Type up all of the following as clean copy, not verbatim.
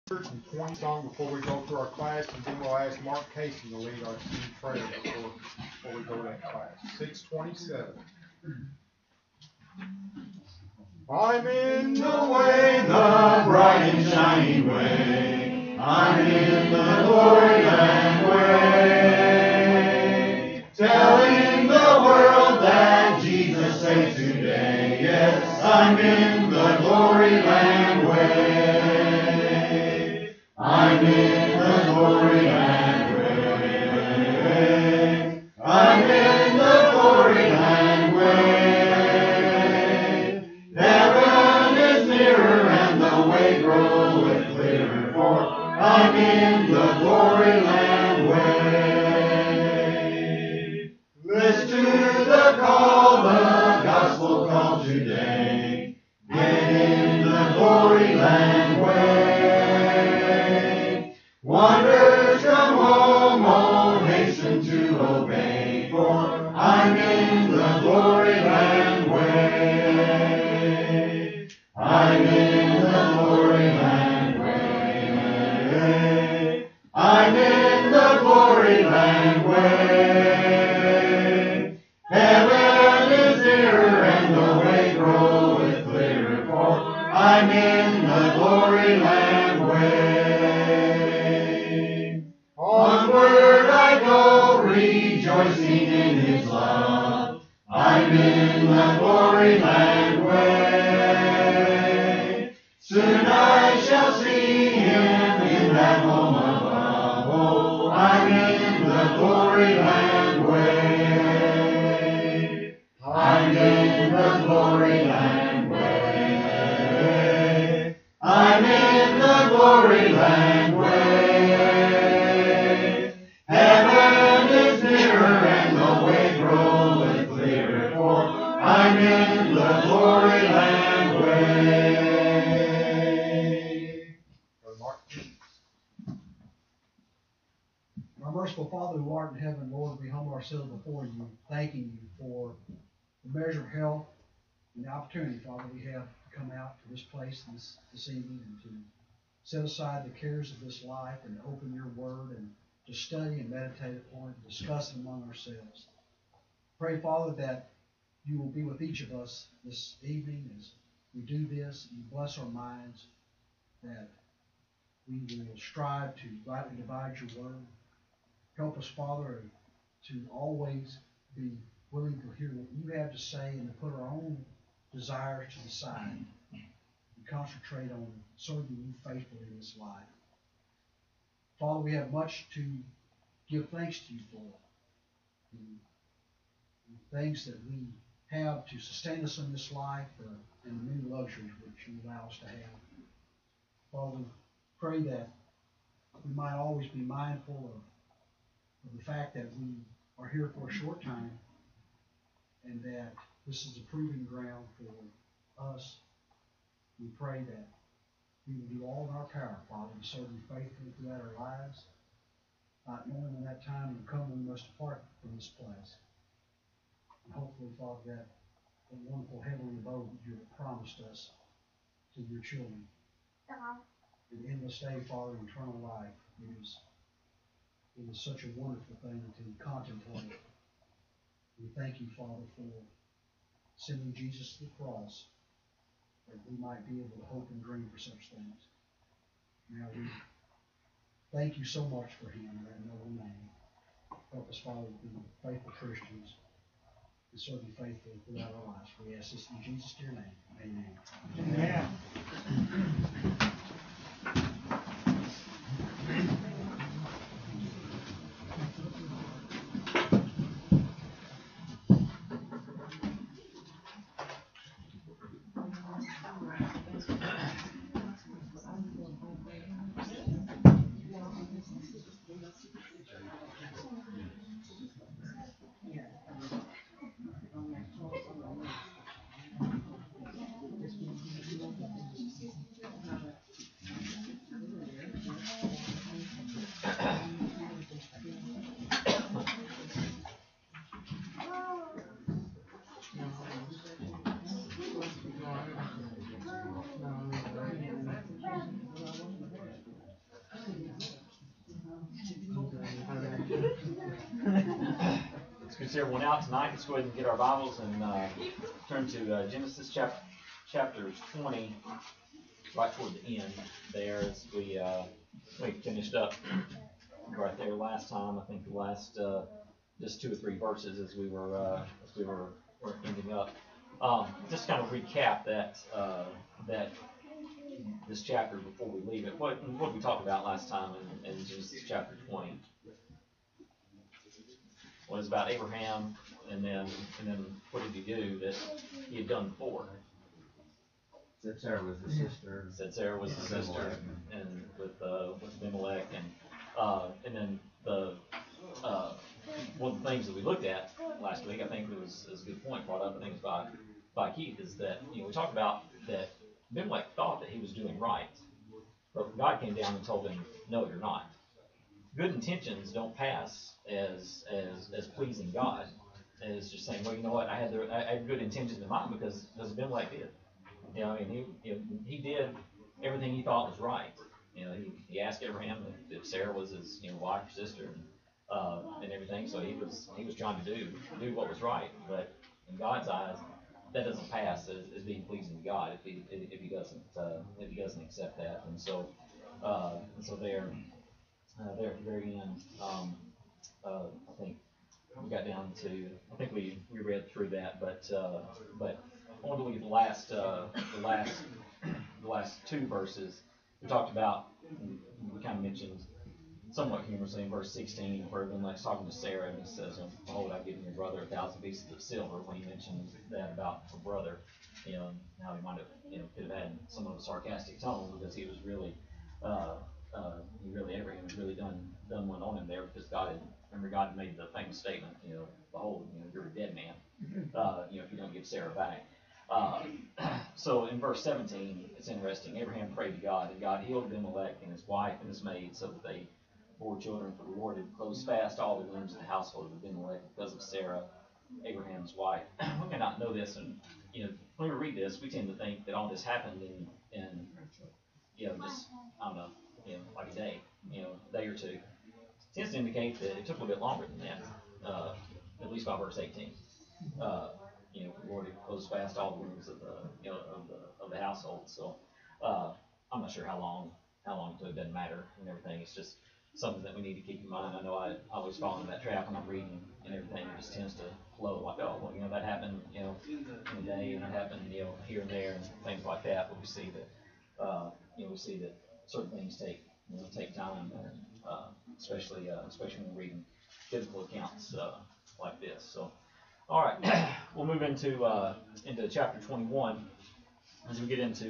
and 20 song before we go through our class, and then we'll ask Mark Casey to lead our student prayer before we go to that class. 627. I'm in the way, the bright and shining way. I'm in the glory land way. Telling the world that Jesus saves today. Yes, I'm in the glory land way. I'm in the glory land way. I'm in the glory land way. Heaven is nearer and the way groweth clearer, for I'm in the glory land way. Listen to the call, the gospel call today. Get in the glory land way. Wanderers come home, oh, hasten to obey, for I'm in the glory land way. I'm in the glory land way. I'm in the glory land way. Heaven is nearer and the way groweth clearer, for I'm in the glory land way. Onward I go, rejoicing in His love. I'm in the glory land way. Soon I shall see Him in that home above. Oh, I'm in the glory land way. I'm in the glory land way. I'm in the glory land way. Heaven is nearer and the way groweth clearer, for I'm in the glory land way. Our merciful Father who art in heaven, Lord, we humble ourselves before you, thanking you for the measure of health and the opportunity, Father, we have to come out to this place this evening and to set aside the cares of this life and open your word and to study and meditate upon it, discuss it among ourselves. Pray, Father, that you will be with each of us this evening as we do this. You bless our minds, that we will strive to rightly divide your word. Help us, Father, to always be willing to hear what you have to say and to put our own desires to the side and concentrate on serving you faithfully in this life. Father, we have much to give thanks to you for. The things that we have to sustain us in this life and the many luxuries which you allow us to have. Father, we pray that we might always be mindful of the fact that we are here for a short time and that this is a proving ground for us. We pray that we will do all in our power, Father, to serve you faithfully throughout our lives, not knowing when that time will come we must depart from this place. And hopefully, Father, that the wonderful heavenly abode that you have promised us to your children. An endless day, Father, eternal life. It is such a wonderful thing to contemplate. We thank you, Father, for sending Jesus to the cross that we might be able to hope and dream for such things. Now we thank you so much for him in that noble name. Help us, Father, to be faithful Christians and serve you faithfully throughout our lives. We ask this in Jesus' dear name. Amen. Amen. Let's get everyone out tonight. Let's go ahead and get our Bibles and turn to Genesis chapter 20, right toward the end there, as we finished up right there last time. I think the last just 2 or 3 verses as we were ending up. Just kind of recap that this chapter before we leave it. What we talked about last time in Genesis chapter 20. Was about Abraham, and then what did he do that he had done before? Said Sarah was his sister. Said Sarah was his sister, and with Abimelech, and then one of the things that we looked at last week, I think it was a good point brought up. I think it was by Keith, is that we talked about that Abimelech thought that he was doing right, but God came down and told him, no, you're not. Good intentions don't pass as pleasing God, as just saying, well, you know what, I had good intentions in mind because Abimelech did. He did everything he thought was right. He asked Abraham if Sarah was his wife or sister, and everything. So he was trying to do what was right. But in God's eyes, that doesn't pass as being pleasing to God if he doesn't accept that. And so there at the very end, I think we got down to, I think we read through that, but I want to look at the last 2 verses. We talked about, we kind of mentioned somewhat humorously in verse 16, where Abimelech's talking to Sarah, and he says, "Behold, I've given your brother 1,000 pieces of silver." When he mentioned that about her brother, how he might have, could have had somewhat of a sarcastic tone, because he was really, Abraham had really done one on him there, because God had made the famous statement, "Behold, you're a dead man, if you don't give Sarah back." So in verse 17, it's interesting. Abraham prayed to God, and God healed Abimelech and his wife and his maid, so that they bore children. For the Lord had closed fast all the wombs of the household of Abimelech because of Sarah, Abraham's wife. We may not know this, and when we read this, we tend to think that all this happened in just, I don't know, like a day, a day or two. It tends to indicate that it took a little bit longer than that, at least by verse 18. The Lord had closed fast all the wombs of the household. So I'm not sure how long it took. It doesn't matter and everything. It's just something that we need to keep in mind. I know I always fall into that trap when I'm reading and everything. It just tends to flow like, oh, well, that happened, in a day, and it happened, here and there, and things like that. But we see that certain things take time, especially when we're reading biblical accounts like this. So, all right, we'll move into chapter 21 as we get into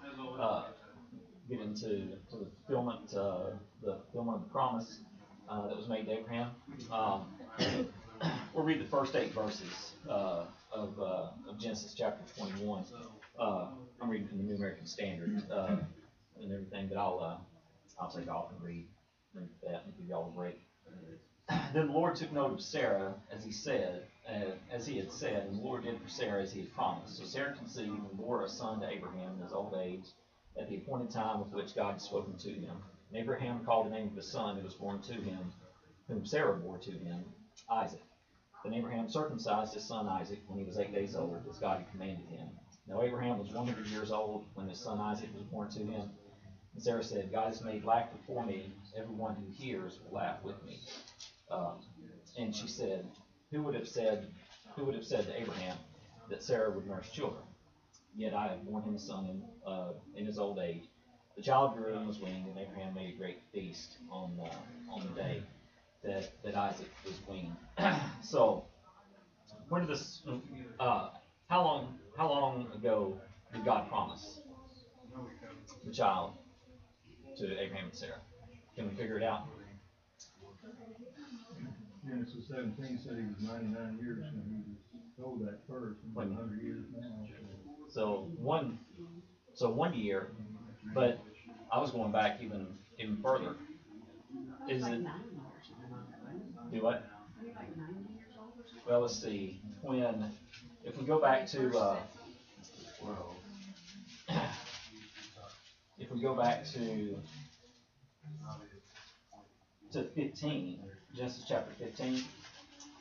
the fulfillment of the promise that was made to Abraham. We'll read the first 8 verses of Genesis chapter 21. I'm reading from the New American Standard and everything, but I'll take off and read that and give y'all a break. Then the Lord took note of Sarah, as he had said, and the Lord did for Sarah as he had promised. So Sarah conceived and bore a son to Abraham in his old age, at the appointed time with which God had spoken to him. And Abraham called the name of his son who was born to him, whom Sarah bore to him, Isaac. Then Abraham circumcised his son Isaac when he was 8 days old, as God had commanded him. Now Abraham was 100 years old when his son Isaac was born to him. And Sarah said, God has made laugh before me. Everyone who hears will laugh with me. And she said, who would have said to Abraham that Sarah would nurse children? Yet I have borne him a son in his old age. The child grew and was weaned, and Abraham made a great feast on the day that Isaac was weaned. So, when did this? How long ago did God promise the child to Abraham and Sarah? Can we figure it out? Genesis 17 said he was 99 years when he was told that first, and 100 years now. So one year, but I was going back even further. Is it? Do what? Well, let's see. If we go back to if we go back to 15, Genesis chapter 15,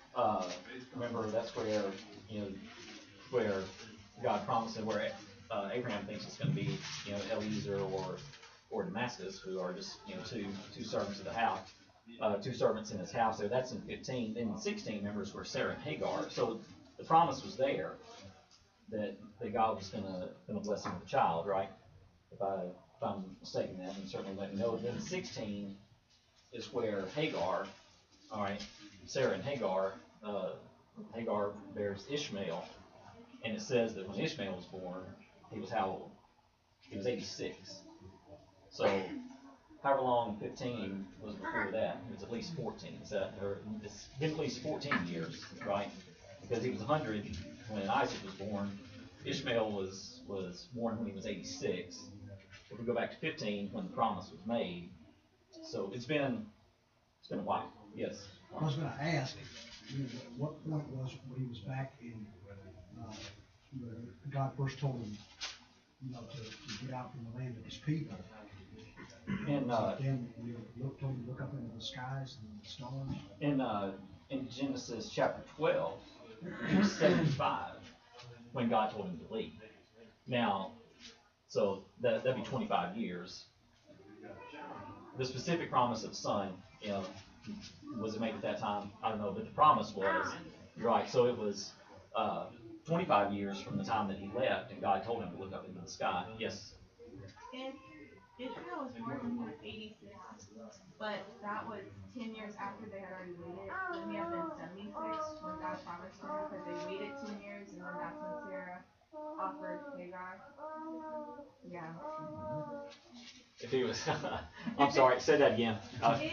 remember that's where, where God promised and where Abraham thinks it's going to be, Eliezer or Damascus, who are just, two servants of the house, two servants in his house there. That's in 15. Then in 16, members were Sarah and Hagar. So the promise was there that God was going to bless him with a child, right? If I'm mistaken that, then certainly let me know. Then 16 is where Hagar, all right, Sarah and Hagar, Hagar bears Ishmael, and it says that when Ishmael was born, he was how old? He was 86. So, however long 15 was before that, it was at least 14. It's been at least 14 years, right? Because he was 100 when Isaac was born. Ishmael was born when he was 86. If we go back to 15, when the promise was made, so it's been a while. Yes. I was going to ask, what point was when he was back in, where God first told him, to get out from the land of his people. And then told him to look up into the skies and the stars. In Genesis chapter 12, he was 75 when God told him to leave. Now, so that'd be 25 years. The specific promise of the son, was it made at that time? I don't know, but the promise was, you're right, so it was 25 years from the time that he left, and God told him to look up into the sky. Yes? If Israel was born when he was 86, but that was 10 years after they had already waited, wouldn't he have been 76 when God promised him? Because they waited 10 years, and then that's when Sarah offered Hagar. Yeah. If he was, I'm sorry, say that again.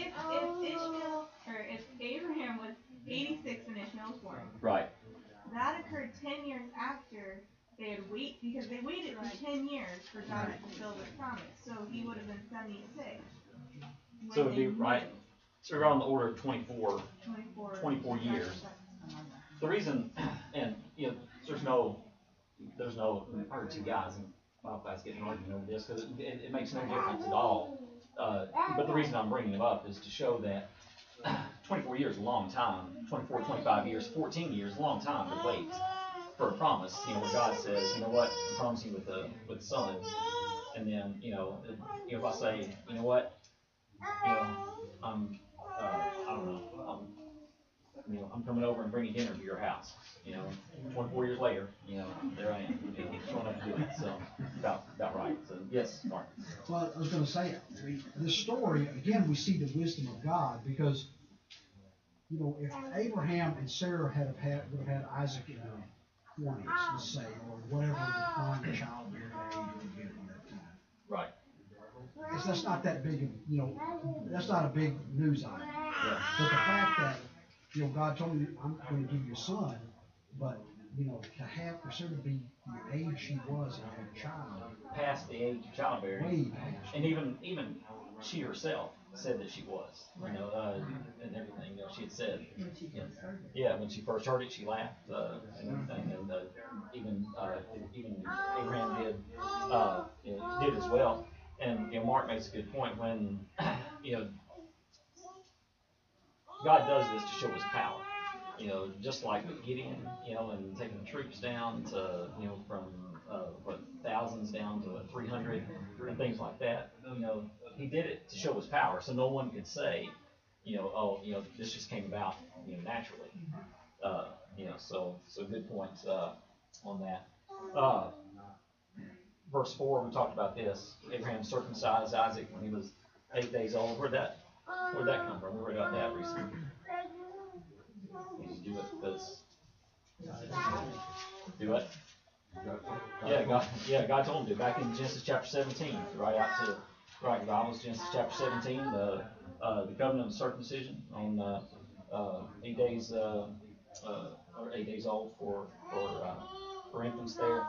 If Abraham was 86 when Ishmael was born, Right. that occurred 10 years after they had because they waited for 10 years for God to fulfill the promise. So he would have been 76. So it'd be right. So we're on the order of 24 years. The reason, and there's no, I heard two guys and Bible class getting an argument over this because it makes no difference at all. But the reason I'm bringing it up is to show that 24 years is a long time. 24, 25 years, 14 years, a long time to wait for a promise. Where God says, you know what, I promise you with the son. And then, if I say, you know what, I'm, I don't know, I'm coming over and bringing dinner to your house. 24 years later, there I am, showing up to do it. So, about right. So, yes, Mark. Well, I was going to say, this story, again, we see the wisdom of God because, if Abraham and Sarah would have had Isaac in their 20s, let's say, or whatever the prime childbearing age would be at that time. Right. That's not that big of, that's not a big news item. Yeah. But the fact that, God told me, I'm going to give you a son, but, for Sarah to be the age she was and have a child. Past the age of childbearing. Way past. And even she herself said that she was, and everything, she had said. Yeah, when she first heard it, she laughed, and even Abraham did as well. And, Mark makes a good point when, God does this to show his power. Just like with Gideon, and taking the troops down to, from thousands down to 300 and things like that. He did it to show his power, so no one could say, this just came about, naturally. So good points on that. Verse 4, we talked about this. Abraham circumcised Isaac when he was 8 days old. Where'd that come from? We read about that recently. Do it because do it. God told him to. Back in Genesis chapter 17, right Bibles, Genesis chapter 17, the covenant of circumcision on 8 days or 8 days old for infants there.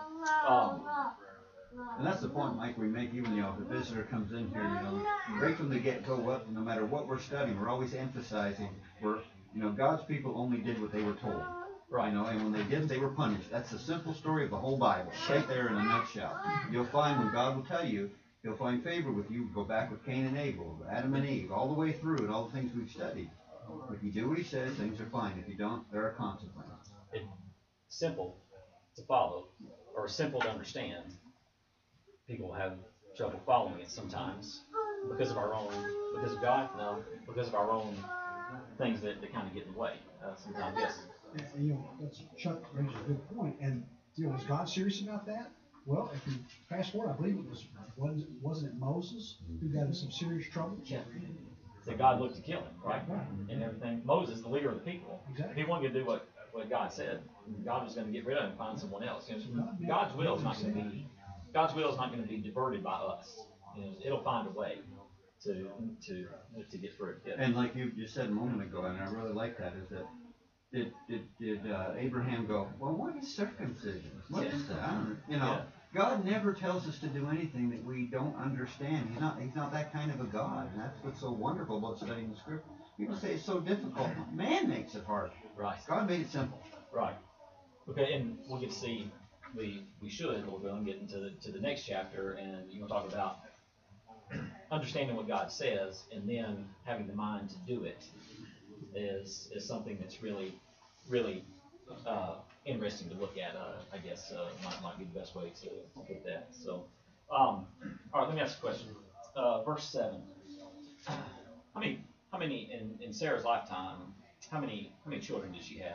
And that's the point, Mike, we make even, if a visitor comes in here, right from the get-go, no matter what we're studying, we're always emphasizing, God's people only did what they were told. Right, and when they didn't, they were punished. That's the simple story of the whole Bible, right there in a nutshell. You'll find when God will tell you, he'll find favor with you. Go back with Cain and Abel, Adam and Eve, all the way through, and all the things we've studied. If you do what he says, things are fine. If you don't, there are consequences. It's simple to follow, or simple to understand. People have trouble following it sometimes because of God? No, because of our own things that kind of get in the way. Sometimes, yes. And, that's Chuck raises a good point. And, was God serious about that? Well, if you fast forward, I believe wasn't it Moses who got in some serious trouble? Yeah. That God looked to kill him, right? And everything. Moses, the leader of the people. Exactly. If he wanted to do what God said, God was going to get rid of him and find someone else. God's will is not going to be diverted by us. It'll find a way to get through it. Yeah. And like you just said a moment ago, and I really like that, is that did Abraham go, well, what is circumcision? What is that? I don't, Yeah. God never tells us to do anything that we don't understand. He's not that kind of a God. And that's what's so wonderful about studying the scripture. People say it's so difficult. Man makes it hard. Right. God made it simple. Right. Okay, and we'll get to see, we should, Lord willing, get into the next chapter, and you'll talk about understanding what God says, and then having the mind to do it is something that's really, really interesting to look at. I guess might be the best way to put that. So, all right, let me ask a question. Verse 7. How many in Sarah's lifetime? How many children did she have?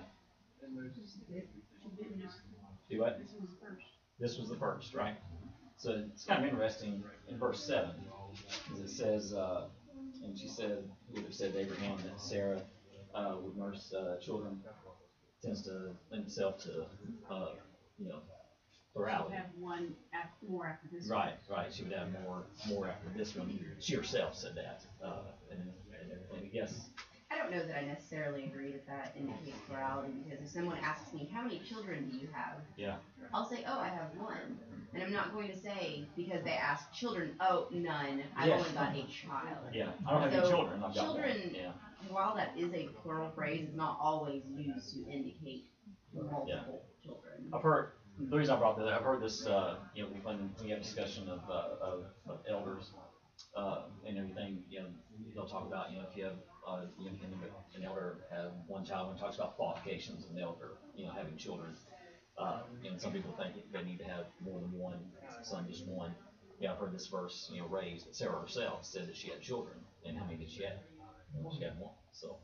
Do what? This was the first, right? So it's kind of interesting in verse 7, as it says, and she said, we would have said to Abraham that Sarah would nurse children, tends to lend itself to, plurality. She'll have one more after this one. Right. She would have more after this one. She herself said that, and everything. Yes. I don't know that I necessarily agree that indicates plurality, because if someone asks me, how many children do you have? Yeah. I'll say, oh, I have one. And I'm not going to say, because they ask children, oh, none, I've Yes. only got a child. Yeah. I don't have any children. I've got children, one. Yeah. while that is a plural phrase, is not always used to indicate multiple children. I've heard, the reason I brought that up, I've heard this, when we have discussion of elders, and everything, they'll talk about, if you have, an elder have one child, when it talks about qualifications of an elder, having children. And some people think they need to have more than one, some just one. Yeah, I've heard this verse, raised, that Sarah herself said that she had children, and how many did she have? She had one. So,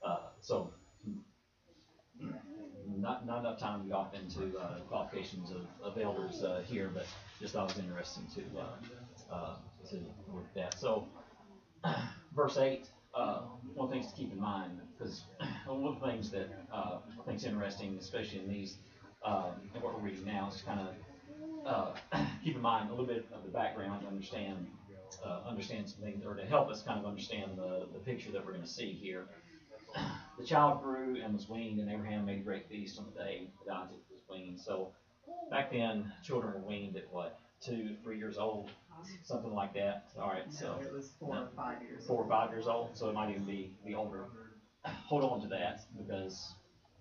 not enough time to go off into qualifications of elders here, but just thought it was interesting to look at that. So, verse 8, one of the things to keep in mind, because one of the things that I think is interesting, especially in these, and what we're reading now, is to kind of keep in mind a little bit of the background to understand some things, or to help us kind of understand the picture that we're going to see here. The child grew and was weaned, and Abraham made a great feast on the day that Isaac was weaned. So back then, children were weaned at what, 2, 3 years old, something like that. All right, so It was 4 or 5 years 4 or 5 years old, so it might even be older. Hold on to that, because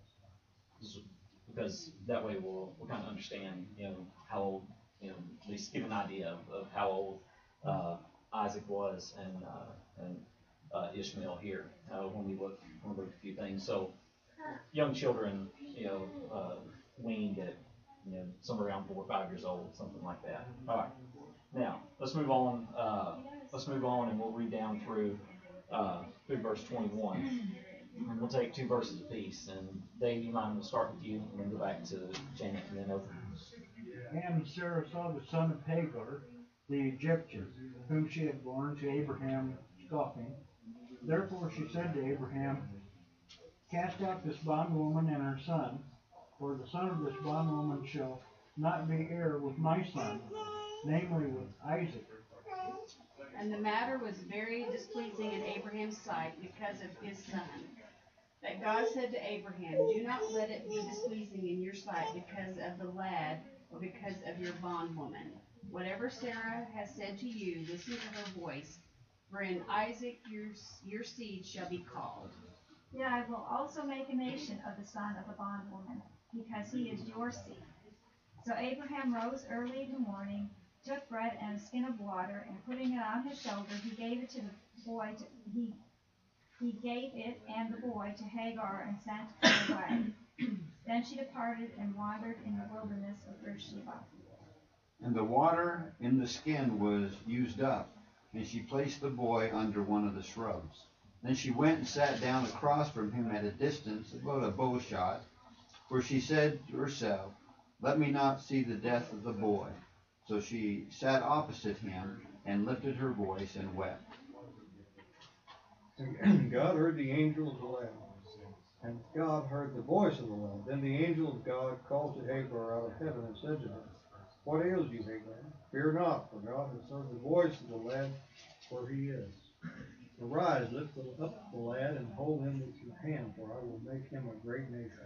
that way we'll kind of understand, how old, at least give an idea of how old Isaac was and Ishmael here, when we look at a few things. So young children, weaned at, somewhere around 4 or 5 years old, something like that. All right. Now let's move on. And we'll read down through verse 21. And we'll take 2 verses apiece. And Dave, you mind, we'll start with you, and then go back to Janet, and then over. And Sarah saw the son of Hagar, the Egyptian, whom she had borne to Abraham, scoffing. Therefore she said to Abraham, cast out this bondwoman and her son, for the son of this bondwoman shall not be heir with my son, namely with Isaac. And the matter was very displeasing in Abraham's sight because of his son. That God said to Abraham, do not let it be displeasing in your sight because of the lad or because of your bondwoman. Whatever Sarah has said to you, listen to her voice. For in Isaac your seed shall be called. Yet I will also make a nation of the son of the bondwoman, because he is your seed. So Abraham rose early in the morning, took bread and a skin of water, and putting it on his shoulder, he gave it to the boy. He he gave it and the boy to Hagar and sent her away. Then she departed and wandered in the wilderness of Beersheba. And the water in the skin was used up, and she placed the boy under one of the shrubs. Then she went and sat down across from him at a distance, about a bow shot, for she said to herself, "Let me not see the death of the boy." So she sat opposite him and lifted her voice and wept. And God heard the angel of the lad, and God heard the voice of the lad. Then the angel of God called to Hagar out of heaven and said to her, "What ails you, Hagar? Fear not, for God has heard the voice of the lad where he is. Arise, lift up the lad, and hold him with your hand, for I will make him a great nation."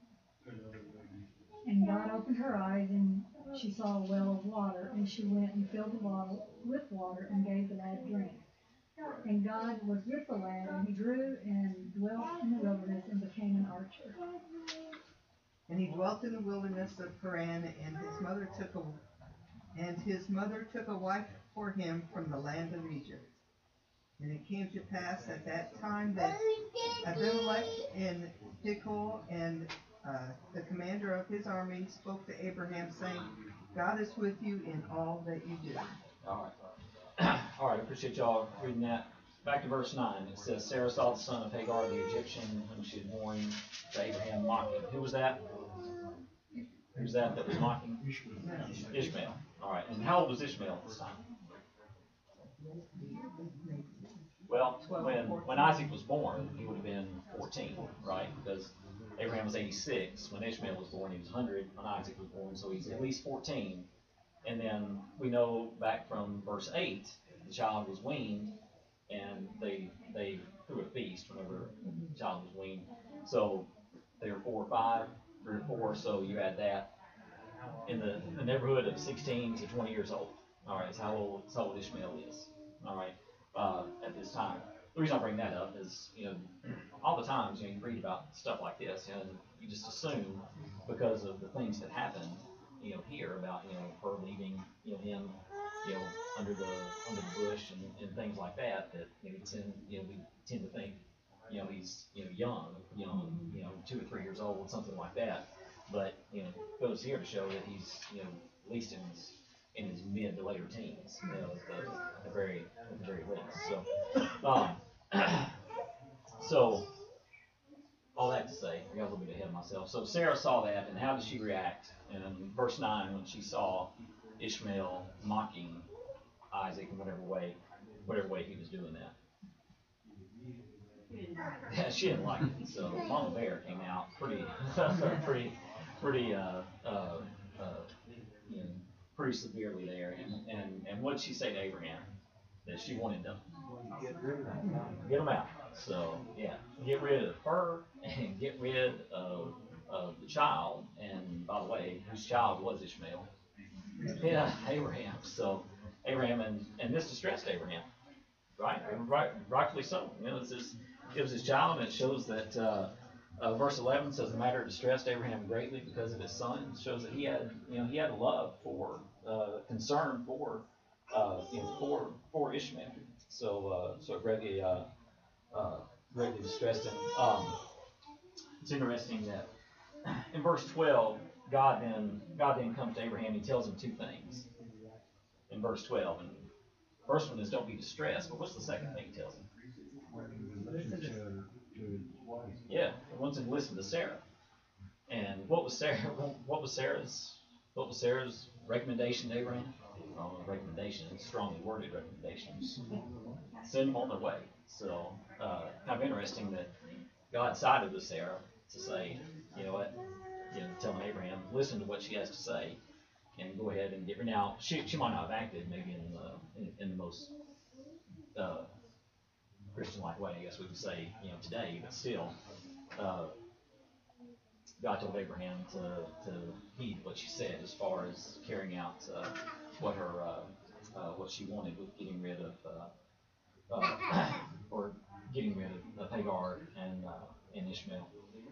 And God opened her eyes, and she saw a well of water, and she went and filled the bottle with water and gave the lad drink. And God was with the lad, and he grew and dwelt in the wilderness and became an archer. And he dwelt in the wilderness of Paran, and his mother took a wife for him from the land of Egypt. And it came to pass at that time that Abimelech and Phicol and the commander of his army spoke to Abraham, saying, "God is with you in all that you do." All right. All right, I appreciate y'all reading that. Back to verse 9. It says, Sarah saw the son of Hagar the Egyptian, whom she had born to Abraham, mocking. Who was that? Who was that was mocking? Ishmael. All right. And how old was Ishmael at this time? Well, when Isaac was born, he would have been 14, right? Because Abraham was 86. When Ishmael was born, he was 100. When Isaac was born, so he's at least 14. And then we know back from verse 8, the child was weaned, and they threw a feast whenever the child was weaned. So they were 4 or 5, 3 or 4, so you add that. In the neighborhood of 16 to 20 years old. All right, that's how old Ishmael is. All right, at this time. The reason I bring that up is, all the times you read about stuff like this, and you just assume because of the things that happened, here about her leaving, him, under the bush and things like that we tend to think, he's young, 2 or 3 years old, something like that. But goes here to show that he's at least in his mid to later teens, at the very least. So all that to say, I got a little bit ahead of myself. So Sarah saw that, and how did she react? And in verse 9, when she saw Ishmael mocking Isaac in whatever way he was doing that. Yeah, she didn't like it. So Mama Bear came out pretty pretty severely there. And what did she say to Abraham? That she wanted to get him out. So yeah, get rid of her and get rid of the child. And by the way, whose child was Ishmael? Yeah, Abraham. So Abraham and this distressed Abraham, right? Rightfully so. It was his child, and it shows that verse 11 says the matter distressed Abraham greatly because of his son. It shows that he had a love for, concern for, for Ishmael. So it greatly distressed him. It's interesting that in verse 12, God then comes to Abraham. He tells him 2 things in verse 12. And the first one is don't be distressed. But what's the second thing he tells him? Yeah, he wants him to listen to Sarah. And what was Sarah's recommendation to Abraham? Recommendation, it's strongly worded recommendations. Send them on their way. So kind of interesting that God sided with Sarah to say, telling Abraham, listen to what she has to say, and go ahead and get her. Now she might not have acted maybe in the most Christian-like way, I guess we would say, today, but still, God told Abraham to heed what she said as far as carrying out what she wanted with getting rid of Hagar and Ishmael.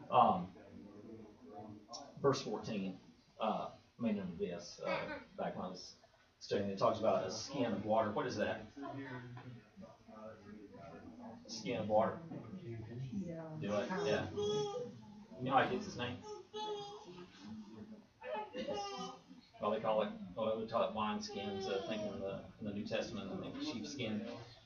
Verse 14, made into this back when I was studying. It talks about a skin of water. What is that? Skin of water. do it, yeah. You know how he gets his name? Well, they call it wineskins, thinking in the New Testament, I think sheepskin.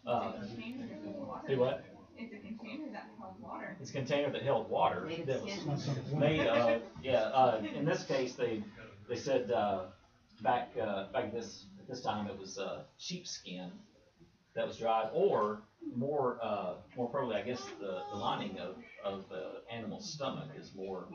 Do what? It's a container that held water. It's a container that held water. Made of That was skin. made of, in this case, they said, back this time it was, sheepskin that was dried, or more probably, I guess, the lining of the animal's stomach is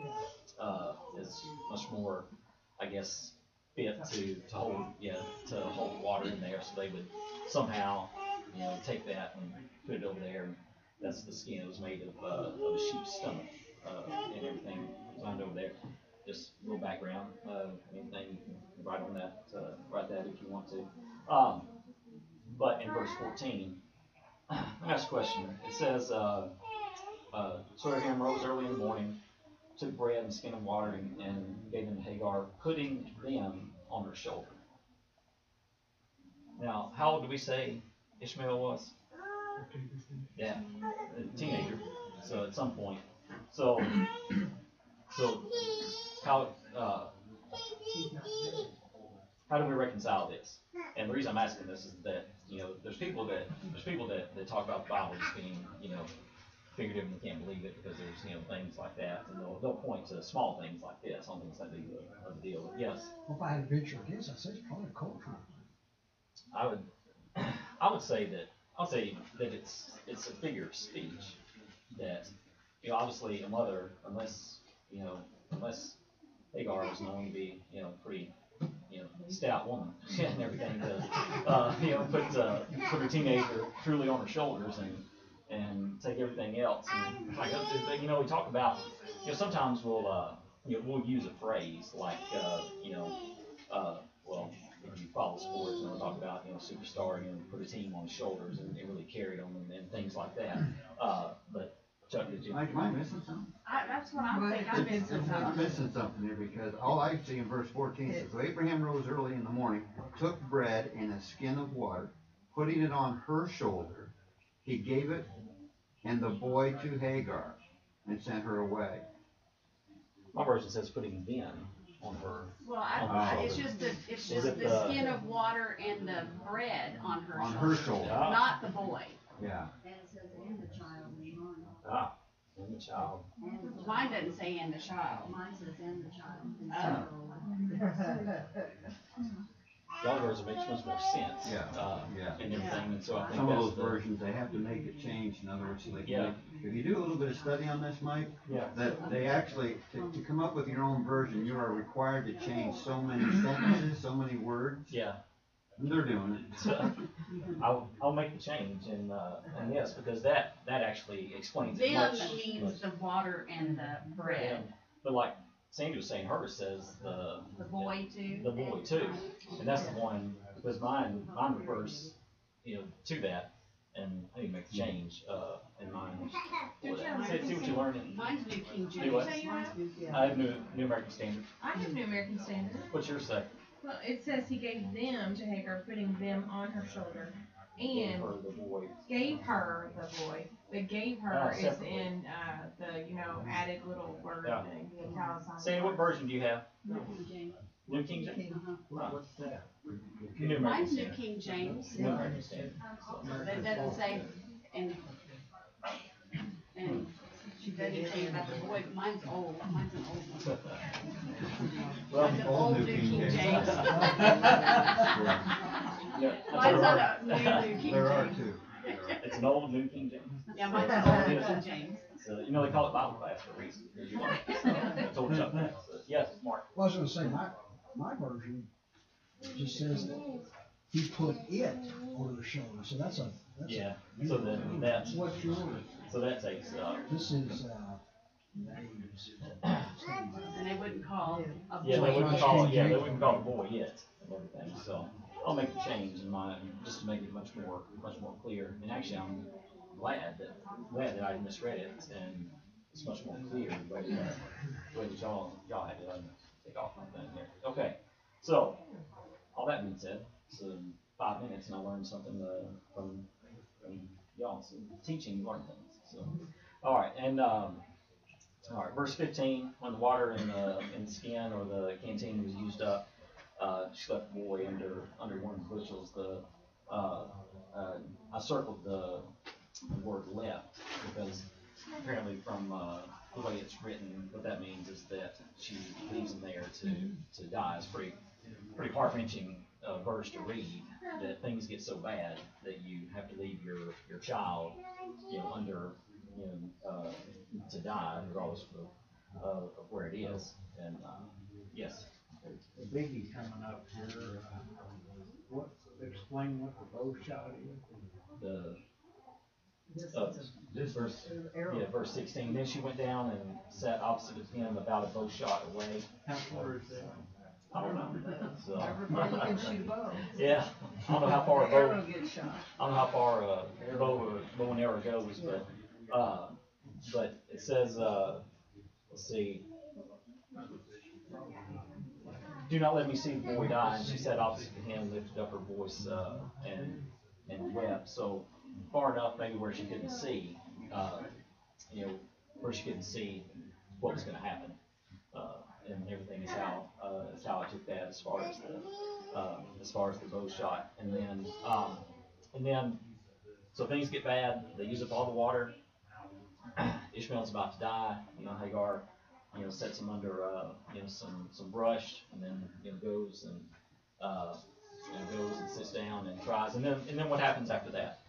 much more, I guess, fit to hold water in there, so they would somehow, take that and put it over there, and that's the skin. It was made of a sheep's stomach, and everything found over there. Just a little background, anything you can write on that, write that if you want to. But in verse 14, let me ask a question. It says, so Abraham rose early in the morning, took bread and skin of water, and gave them to Hagar, putting them on her shoulder. Now, how old do we say Ishmael was? Yeah, a teenager. So at some point. So how do we reconcile this? And the reason I'm asking this is that, there's people that talk about the Bible just being, figurative and can't believe it because there's, things like that, and they'll point to small things like this on things that are the deal. Yes. Well, if I had to venture a guess, I'd say it's probably cultural. I would say that it's a figure of speech that, obviously a mother, unless Hagar was known to be, pretty, stout woman and everything, to, put her teenager truly on her shoulders and take everything else. And like, we talk about, sometimes we'll use a phrase like, well, if you follow sports, we'll talk about, superstar, put a team on his shoulders and really carry them and things like that. But Chuck, did you? Am I missing something? That's what I'm thinking. I'm missing I'm something. missing something here because all I see in verse 14 says, so Abraham rose early in the morning, took bread and a skin of water, putting it on her shoulder, he gave it and the boy to Hagar and sent her away. My version says putting them on her. Well, it's just it the skin of water and the bread on her On shoulder. her shoulder. Not the boy. Yeah. And it says, and the child in mine. Ah, and the child. Mine doesn't say and the child. Mine says, and the child. The other version makes much more sense. Yeah. And everything, and so I think Some of that's those versions, they have to make it change. In other words, like, Yeah. if you do a little bit of study on this, Mike, that they actually, to come up with your own version, you are required to change so many sentences, so many words. Yeah. And they're doing it. So, I'll make the change, and yes, because that actually explains it Them much. means the water and the bread. But like Sandy was saying, hers says the boy too. The boy too, and that's the one because mine refers, to that, and I need to make the change in mine. See what you learned. Mine's New King James. Do what? I have New American Standard. I have New American Standard. What's yours say? Well, it says he gave them to Hagar, putting them on her shoulder, and Or the boy. gave her the boy. The gave her is separately. in the added little word, Yeah. the italicized Sandy, what word. version do you have? New King James. New King James. What's that? New American Mine's New Standard. King James. New American Standard. That doesn't say, and she doesn't say about the boy, but mine's old. Mine's an old one. Well, Mine's an old New King James. Yeah, Mine's not a new King There are James. two. It's an old New King James. Yeah, mine's an old New King James. So, they call it Bible class for a reason. Because you learn. So, I told Chuck that. So, yes, Mark. Well, I was gonna say, my version just says that he put it on her shoulder, so that's Yeah. So then that. What's yours? So that takes. This is, names. And they wouldn't call a boy. Yeah, they wouldn't call. Yeah, they wouldn't call the boy yet and everything. So I'll make the change in mine just to make it much more clear. And actually, I'm glad that I misread it and it's much more clear the way that y'all had to take off on that there. Okay, so all that being said, it's 5 minutes and I learned something from y'all. So teaching, you learn things. So All right, and all right, verse 15. When the water in the skin or the canteen was used up, she left the boy under one of the bushels. I circled the word left because apparently from the way it's written, what that means is that she leaves him there to die. It's pretty heart-wrenching verse to read, that things get so bad that you have to leave your child, under, to die, regardless of where it is. And yes, The biggie coming up here, explain what the bow shot is. This verse, verse 16. Then she went down and sat opposite of him, about a bow shot away. How far is that? I don't know. So, Everybody can shoot a bow. yeah, I don't know how far a The arrow bow. gets shot. I don't know how far bow and arrow goes, but it says, let's see. Do not let me see the boy die. And she sat opposite to him, lifted up her voice, and wept. So far enough, maybe where she couldn't see, where she couldn't see what was going to happen, and everything is how I took that as far as the bow shot, and then so things get bad. They use up all the water. Ishmael's about to die. Hagar, sets him under some brush, and then goes and sits down and cries, and then what happens after that?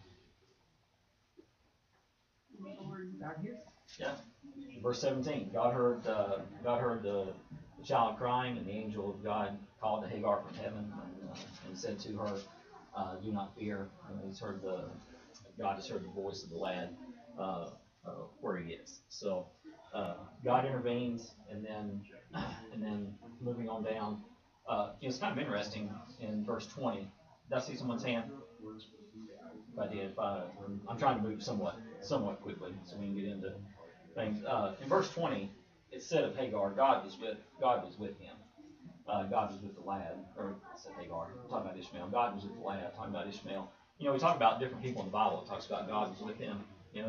Yeah, verse 17. God heard the child crying, and the angel of God called to Hagar from heaven and said to her, "Do not fear." God has heard the voice of the lad where he is. So God intervenes, and then moving on down, it's kind of interesting in verse 20. Did I see someone's hand? If I did, I'm trying to move somewhat quickly so we can get into things. In verse 20, it said of Hagar, God was with him. God was with the lad, or I said Hagar. I'm talking about Ishmael. God was with the lad. I'm talking about Ishmael. We talk about different people in the Bible. It talks about God was with him.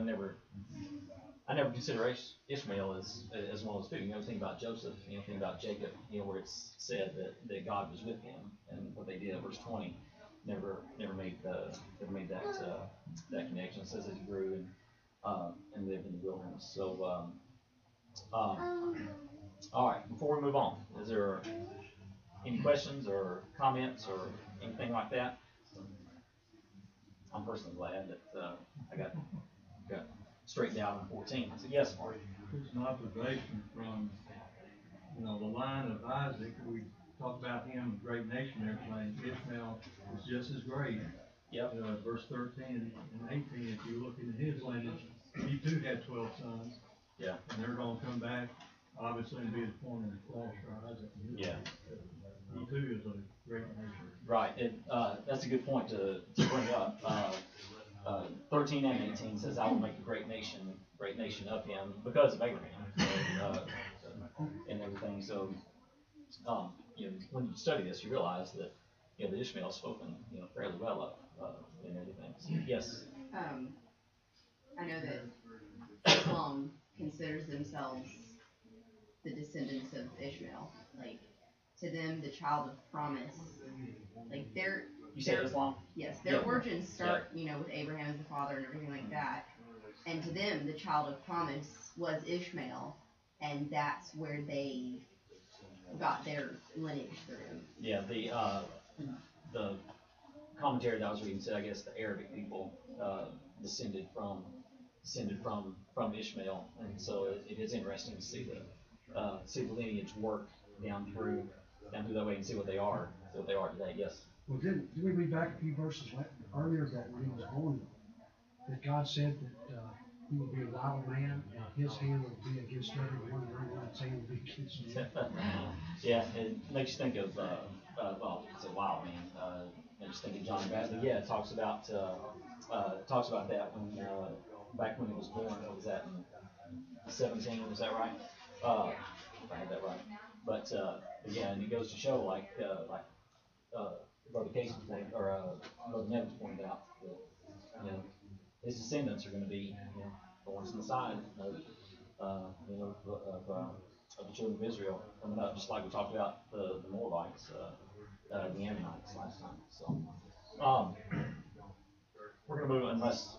I never consider Ishmael as one of those people. Think about Joseph. Think about Jacob. Where it's said that God was with him, and what they did. Verse 20 never made that connection. It says that he grew and lived in the wilderness. So, all right. Before we move on, is there any questions or comments or anything like that? I'm personally glad that I got straightened out in 14. So yes, Marty. It's an observation from, the line of Isaac. We talk about him, great nation, and everything. Ishmael is just as great. Yep. Verse 13 and 18, if you look into his lineage, he too had 12 sons. Yeah. And they're going to come back, obviously, and be the point of the cross for Isaac. Yeah. He too is a great nation. Right. That's a good point to bring up. 13 and 18 says, "I will make a great nation of him," because of Abraham and everything. So, when you study this, you realize that the Ishmael is spoken fairly well of and everything. So, yes. I know that Islam considers themselves the descendants of Ishmael. Like, to them, the child of promise. Like, You said Islam? Yes, their origins start, with Abraham as the father and everything like that. And to them, the child of promise was Ishmael, and that's where they got their lineage through. Yeah, the commentary that I was reading said, I guess, the Arabic people descended from Ishmael, and so it is interesting to see the lineage work down through that way and see what they are today. Yes. Well, didn't we read back a few verses earlier that when he was born, that God said that he would be a wild man, and his hand would be against everyone, and everyone's hand would be against him. Yeah, it makes you think of it's a wild man. I just think of John the Baptist. Yeah, it talks about that when back when he was born. What was that, in 17? Was that right? If I had that right. But yeah, and it goes to show like Brother Casey pointed, or Brother Nevins pointed out that his descendants are going to be born what's on the side of the children of Israel coming up, just like we talked about the Moabites, the Ammonites last time. So, we're gonna move unless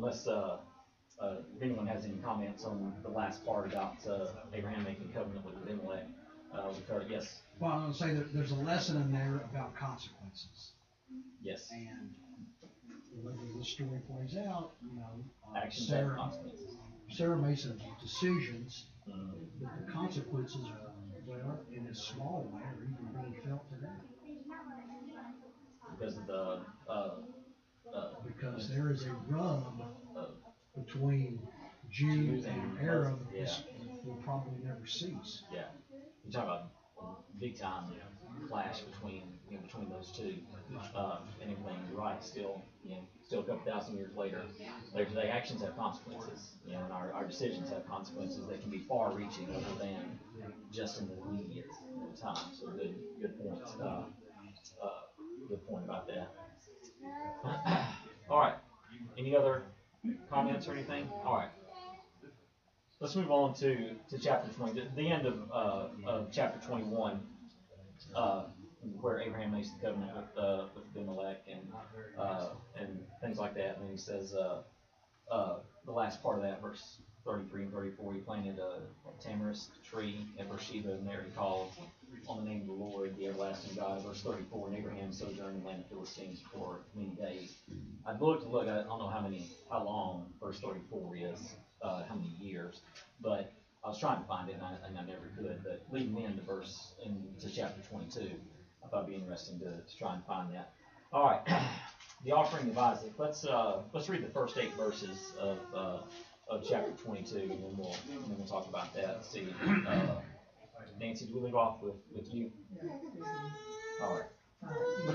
if anyone has any comments on the last part about Abraham making a covenant with Abimelech. Yes. Well, I was gonna say that there's a lesson in there about consequences. Yes. And the way the story plays out, Actions have consequences. Sarah made some decisions, but the consequences are, well, in a small way, are even being felt today. Because of the because there is a rub between Jew and Arab that will probably never cease. Yeah, you talk about big time clash between those two, and everything. You're right. Still a couple thousand years later, the actions have consequences. And our decisions have consequences that can be far-reaching other than just in the immediate time. So good point. Good point about that. All right. Any other comments or anything? All right. Let's move on to chapter 20, the end of chapter 21, where Abraham makes the covenant with Abimelech and things like that. And then he says the last part of that, verse 33 and 34, he planted a tamarisk tree at Beersheba, and there he called on the name of the Lord, the everlasting God. Verse 34, and Abraham sojourned in the land of Philistines for many days. I don't know how long verse 34 is, how many years, but I was trying to find it, and I never could. But leading into chapter 22, I thought it'd be interesting to try and find that. All right, the offering of Isaac. Let's read the first 8 verses of chapter 22, and then we'll talk about that. Let's see, Nancy, do we leave off with you? All right,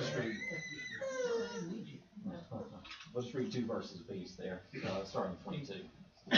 let's read 2 verses apiece there, starting 22. Now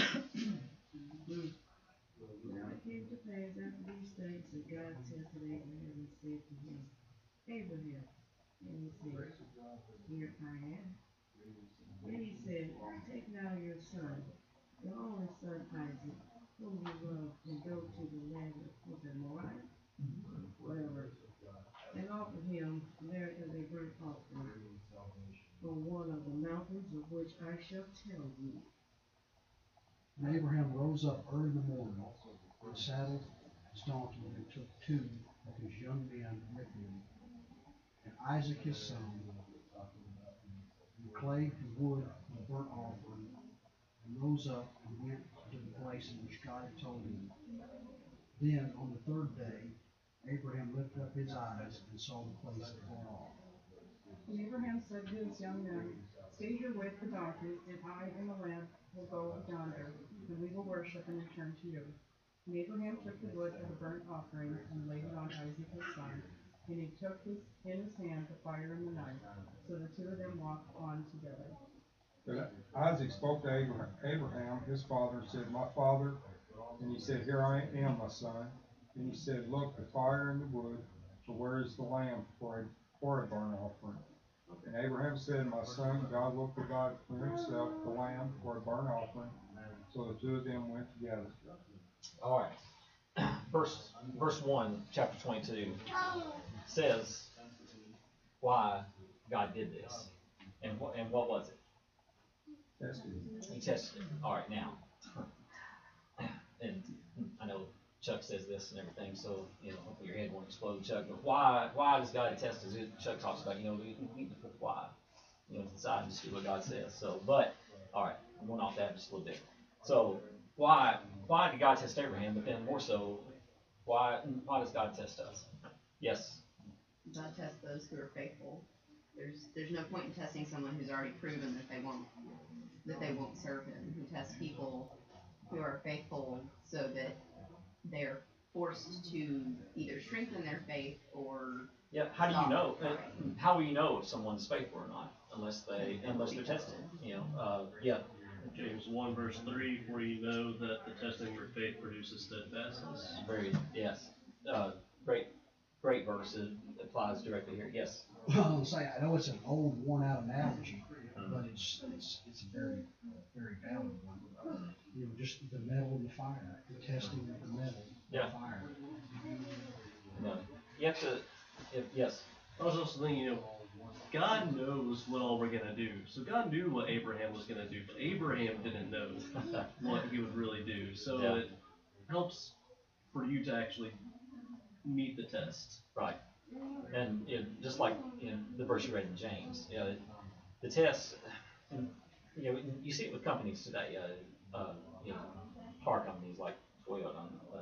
it came to pass after these things that God tested Abraham and said to him, Abraham, and he said, Here I am. And he said, Take now your son, your only son Isaac, whom you love, and go to the land of the Moriah, wherever, and offer him there as a burnt offering on one of the mountains of which I shall tell you. And Abraham rose up early in the morning, and saddled his donkey, and took 2 of his young men with him, and Isaac his son, and clay and wood for the burnt offering, and rose up and went to the place in which God had told him. Then on the 3rd day, Abraham lifted up his eyes and saw the place afar off. And Abraham said to his young men, Stay here with the donkey, and I and the lad will go yonder, and we will worship and return to you. And Abraham took the wood of the burnt offering and laid it on Isaac his son, and he took in his hand the fire and the knife. So the 2 of them walked on together. But Isaac spoke to Abraham, his father, and said, My father. And he said, Here I am, my son. And he said, Look, the fire and the wood, but where is the lamb for a burnt offering? And Abraham said, My son, God will provide for himself the lamb for a burnt offering. So the 2 of them went together. All right. Verse 1, chapter 22, says why God did this. And what was it? Tested. He tested it. All right, now. And I know Chuck says this and everything, so hopefully your head won't explode, Chuck. But why does God test us? Chuck talks about we need to put why, decide and just do what God says. So, but all right, I'm going off that just a little bit. So why did God test Abraham? But then more so, why does God test us? Yes. God tests those who are faithful. There's no point in testing someone who's already proven that they won't serve Him. He tests people who are faithful so that they're forced to either strengthen their faith or. Yeah. How do you know? How will you know if someone's faithful or not unless they're tested? Yeah. James 1 verse 3, for you know that the testing of your faith produces steadfastness. Yes. Great verse. It applies directly here. Yes. I'll say, I know it's an old, worn-out analogy, but it's a very, very valid one. just the metal and the fire, the testing of the metal and the fire. No, you have to, yes. I was also thinking, God knows what all we're gonna do. So God knew what Abraham was gonna do, but Abraham didn't know what he would really do. So it helps for you to actually meet the test. Right. And just like in the verse you read in James, the test, you see it with companies today, car companies like Toyota,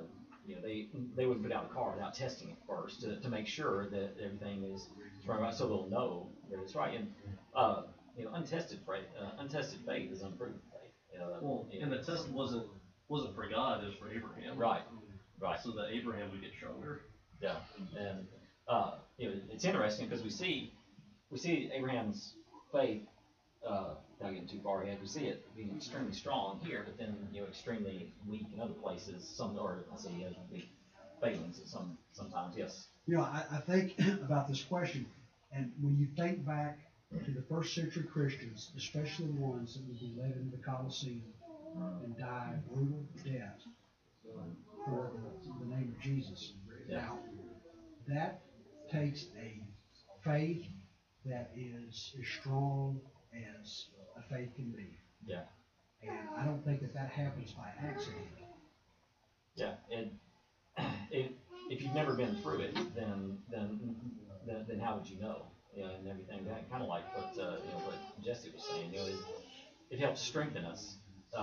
they wouldn't put out a car without testing it first to make sure that everything is right, so they'll know that it's right. And untested faith is unproven faith. And the test wasn't for God; it was for Abraham. Right. So that Abraham would get stronger. Yeah, and it's interesting because we see Abraham's faith. Not getting too far ahead, we see it being extremely strong here, but then extremely weak in other places. He has big failings sometimes. Yes. I think about this question, and when you think back to the first century Christians, especially the ones that would be led into the Colosseum and die brutal death for the name of Jesus. Yeah. Now, that takes a faith that is as strong as a faith can be. Yeah. And I don't think that happens by accident. Yeah, and if you've never been through it, then how would you know? And everything that kind of like what Jesse was saying. It helps strengthen us.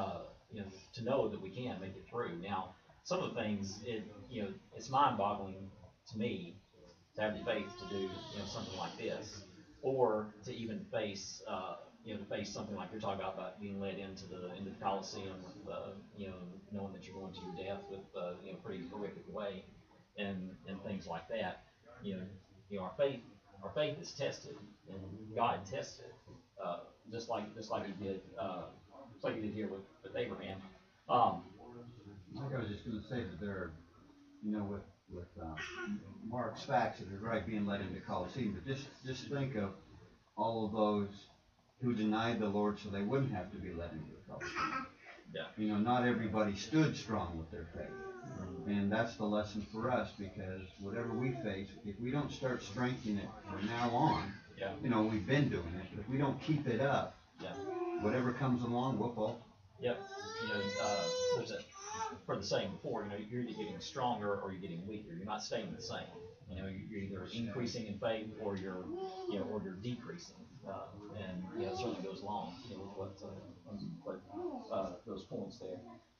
To know that we can make it through. Now, some of the things, it's mind-boggling to me to have the faith to do something like this, or to even face something like you're talking about being led into the Colosseum with knowing that you're going to your death with pretty horrific way, and things like that. Our faith is tested, and God tests it, just like He did, here with Abraham. I think I was just going to say that there are, with Mark's facts that are right being led into Colosseum, but just think of all of those who denied the Lord so they wouldn't have to be led into the Colosseum. Yeah. Not everybody stood strong with their faith. And that's the lesson for us, because whatever we face, if we don't start strengthening it from now on, we've been doing it, but if we don't keep it up, whatever comes along, we'll fall. Yep. There's for the saying before, you're either getting stronger or you're getting weaker. You're not staying the same. You're either increasing in faith or you're decreasing. And it certainly goes along with what those points there.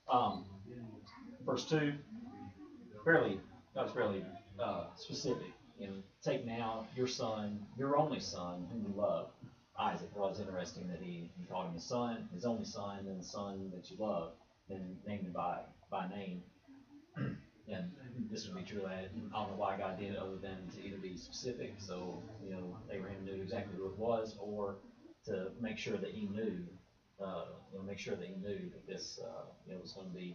Verse 2, God was fairly specific. Take now your son, your only son, whom you love, Isaac. Well, it's interesting that he called him his son, his only son, and the son that you love, then named him by name. And this would be true. I don't know why God did it, other than to either be specific, so Abraham knew exactly who it was, or to make sure that he knew, that this was going to be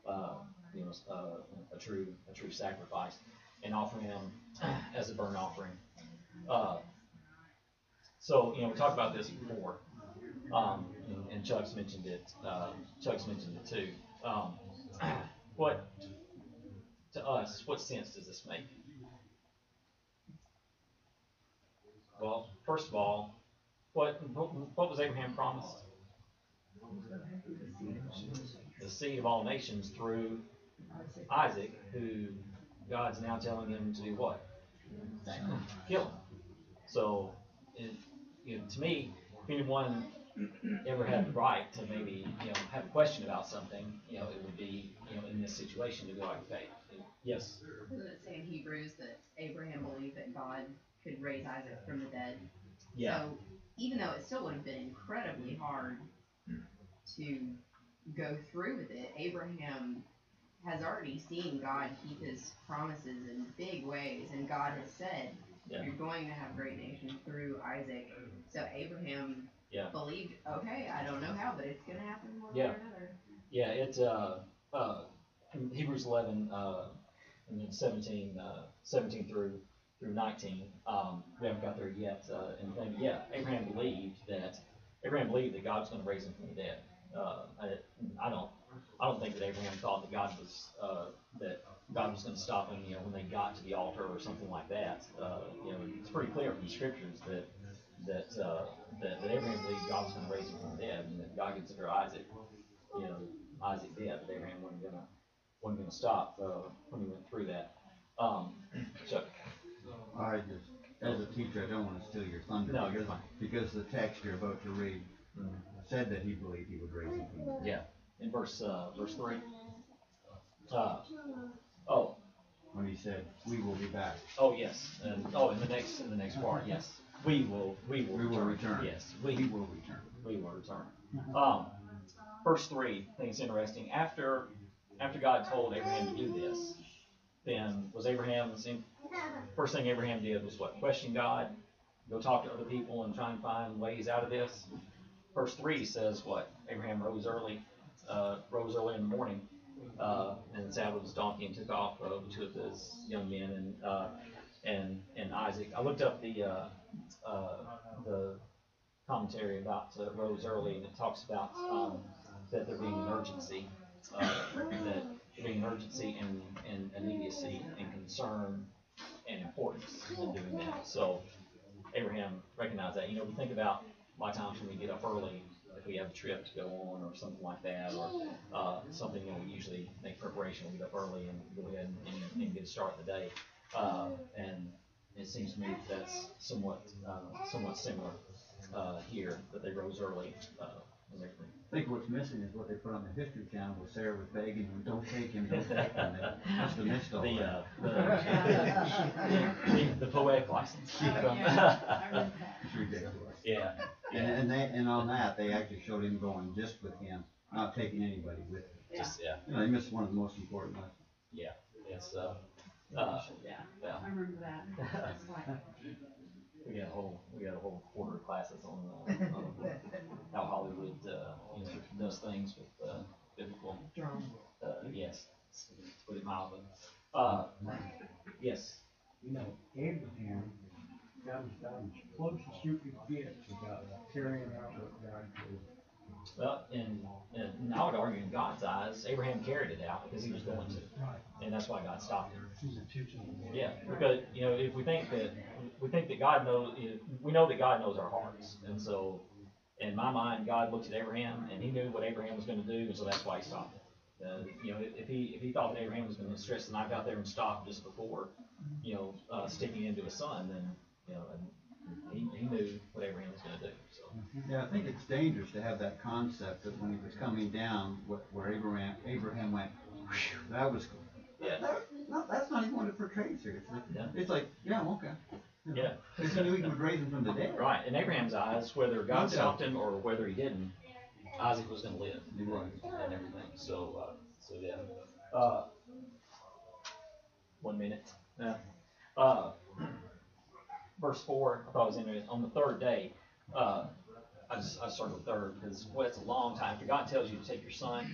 a true sacrifice, and offer him as a burnt offering. So we talked about this before, and Chuck's mentioned it. Too. What to us? What sense does this make? Well, first of all, what was Abraham promised? The seed of all nations through Isaac, who God's now telling him to do what? Kill him. So, to me, if anyone ever had the right to maybe have a question about something, it would be in this situation to be like, okay, yes. Doesn't it say in Hebrews that Abraham believed that God could raise Isaac from the dead? Yeah. So even though it still would have been incredibly hard to go through with it, Abraham has already seen God keep his promises in big ways, and God has said, you're going to have great nations through Isaac. So Abraham believed, okay, I don't know how, but it's going to happen one way or another. Yeah, it's in Hebrews 11, and then 17 through 19. We haven't got there yet. And Abraham believed that God was going to raise him from the dead. I don't that Abraham thought that God was going to stop him, when they got to the altar or something like that. It's pretty clear from the scriptures that Abraham believed God was going to raise him from the dead, and that God considered Isaac dead, but Abraham wasn't going to stop when he went through that. Chuck. As a teacher, I don't want to steal your thunder. No, you're fine. Because the text you're about to read said that he believed he would raise him from the dead. Yeah, in verse 3. When he said, "We will be back." Oh yes, and in the next part, yes, we will return. Yes, we will return. We will return. Verse 3, I think it's interesting. After God told Abraham to do this, then was first thing Abraham did was what? Question God, go talk to other people and try and find ways out of this. Verse 3 says what? Abraham rose early in the morning, and saddled his donkey and took off with two of his young men and Isaac. I looked up the commentary about rose early, and it talks about that there being an urgency, and immediacy and concern and importance in doing that. So Abraham recognized that. We think about a lot of times when we get up early, if we have a trip to go on or something like that, or something, we usually make preparation. We get up early and go ahead and get a start in the day. And it seems to me that's somewhat similar here, that they rose early and everything. I think what's missing is what they put on the History Channel, where Sarah was begging him, "Don't take him, don't take him." They must have missed all the poetic license. It's ridiculous. Yeah. And on that, they actually showed him going just with him, not taking anybody with him. They missed one of the most important lessons. Yeah. It's I remember that. That's why. We got a whole quarter of classes on how Hollywood does things with biblical yes, to put it mildly. Yes. Abraham got as close as you could get to God, carrying out what God told him. Well, and I would argue in God's eyes, Abraham carried it out because he was going to, and that's why God stopped him. Yeah, because if we think that God knows, we know that God knows our hearts, and so in my mind, God looked at Abraham and he knew what Abraham was going to do, and so that's why he stopped him. If he thought that Abraham was going to stress the knife out there and stop just before, sticking into his son, then he knew what Abraham was going to do. So. Yeah, I think it's dangerous to have that concept that when he was coming down, where Abraham went, whew, that was cool. Yeah, that's not even what it portrays here. It's like, yeah, I'm okay. Yeah. Because he knew he would raise him from the dead. Right. In Abraham's eyes, whether God stopped him or whether he didn't, Isaac was going to live. Right. And everything. So yeah. 1 minute. Yeah. Verse 4, I thought it was interesting. On the third day, I started with third because it's a long time. If God tells you to take your son